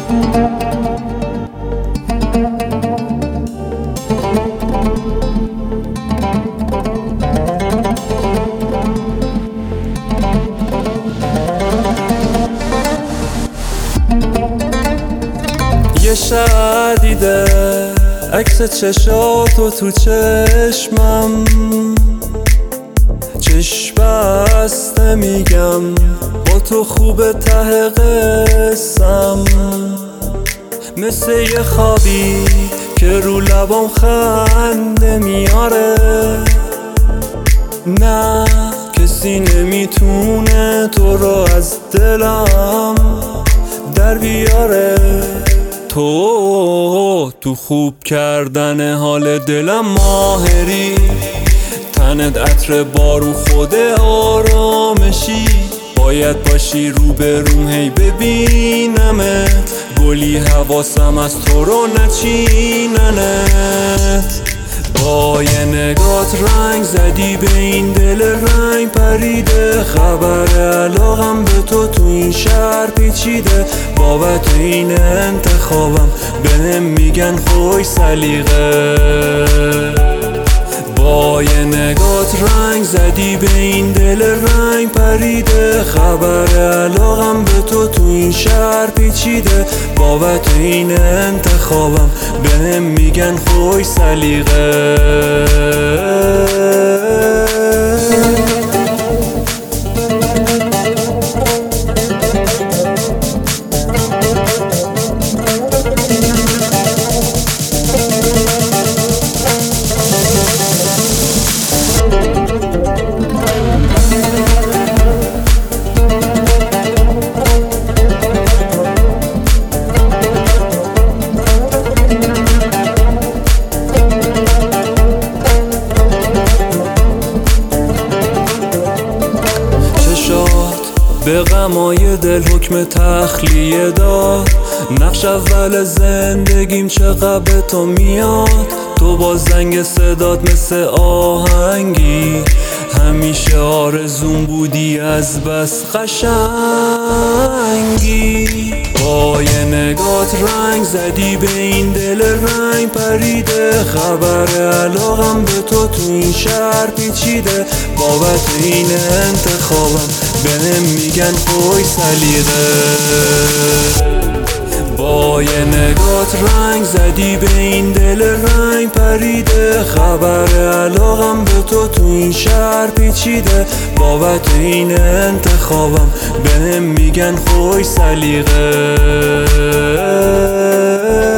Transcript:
یه شب دیده عکس چشاتو تو چشمم، چشم بسته میگم با تو خوبه ته قسم، مثل یه خوابی که رو لبام خنده میاره، نه کسی نمیتونه تو رو از دلم در بیاره. تو خوب کردن حال دلم ماهری، تنت عطر بارون خود آرامشی، باید باشی رو به روم هی ببینمت، گلی حواسم از تو رو نچیننت. با یه نگات رنگ زدی به این دل رنگ پریده، خبر علاقم به تو این شهر پیچیده، بابت این انتخابم بهم میگن خوش سلیقه. با یه نگات رنگ زدی به این دل رنگ پریده، خبر علاقم به تو این شهر پیچیده، بابت این انتخابم بهم میگن خوش سلیقه. به غمای دل حکم تخلیه داد، نقش اول زندگیم چقدر به تو میاد، تو با زنگ صدات مثل آهنگی، همیشه آرزوم بودی از بس قشنگی. با یه نگات رنگ زدی به این دل رنگ پریده، خبر علاقم به تو این شهر پیچیده، بابت این انتخابم بهم میگن خوش سلیقه. با یه نگات رنگ زدی به این دل رنگ پریده، خبر علاقم به تو این شهر پیچیده، بابت این انتخابم بهم میگن خوش سلیقه.